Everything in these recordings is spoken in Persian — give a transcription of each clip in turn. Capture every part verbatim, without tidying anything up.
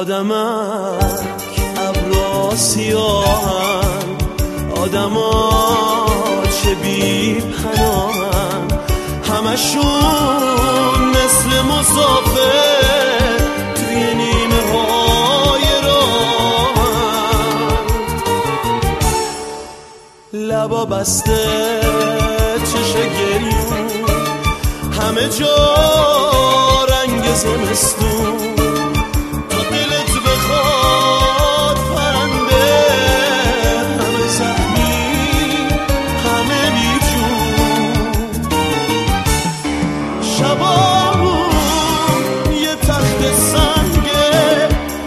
آدمک ابرا سیاهن، آدما چه بی پناهن، همشون مثل مسافر توی نیمه های راهن، لبا بسته چشم گریون، همه جا رنگ زمستون، تا دلت بخواد پرنده، همه زخمی همه بیجون، شبامون یه تخت سنگه،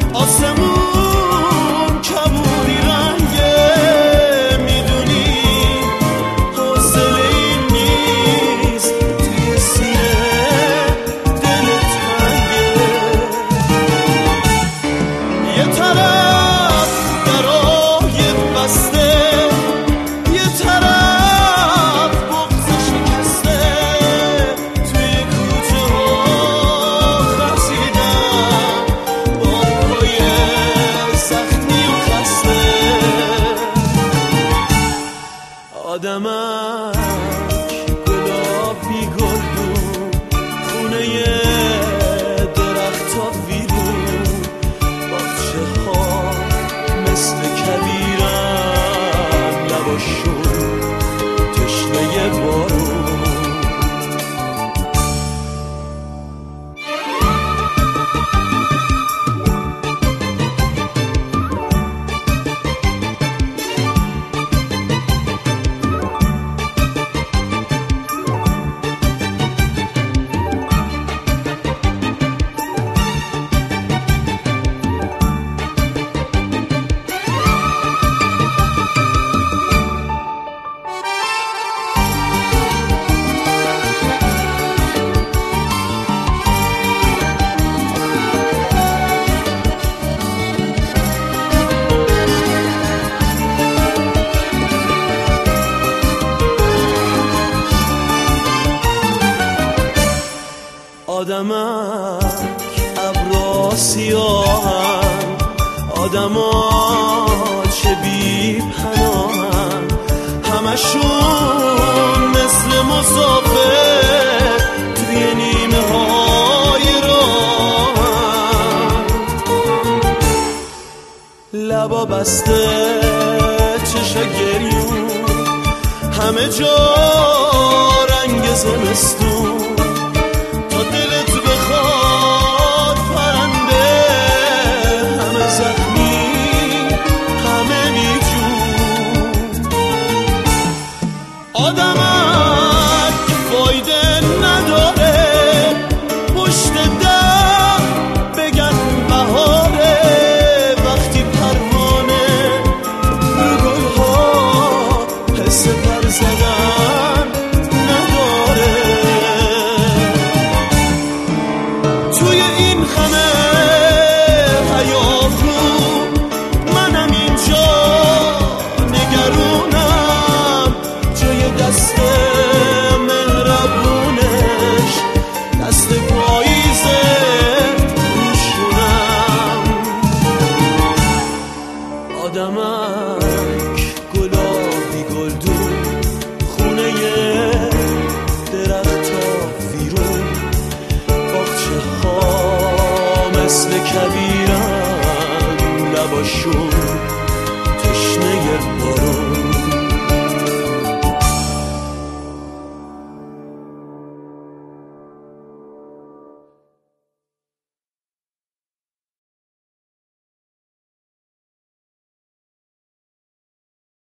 آسمون کبودی رنگه، میدونی حوصله این نیست توی سینه دلت تنگه، یه طرف درای بسته، یه طرف بغض شکسته، توی کوچه ها خزیدم با پای زخمی و خسته، آدمک گلابی گلدون، خونه درخت ها ویرون، باغچه ها مثل کبیرن، لباشون تشنه بارون. آدمک ابرا سیاهن، آدما چه بی پناهن، همشون مثل مسافر توی نیمه های راهن، لبا بسته چشم گریون، همه جا رنگ زمستون، تا دلت بخواد پرنده، همه زخمی همه بیجون، آدمک فایده نداره پشت در بگن بهاره، وقتی پروانه رو گلها حس پر زدن نداره، توی این همه هیاهو منم اینجا نگرونم، جای دست مهربونش دست پاییزه روشونم، آدمک گلابی گلدون، خونه درخت ها ویرون، باغچه ها مثل کبیرن، لباشون تشنه بارون.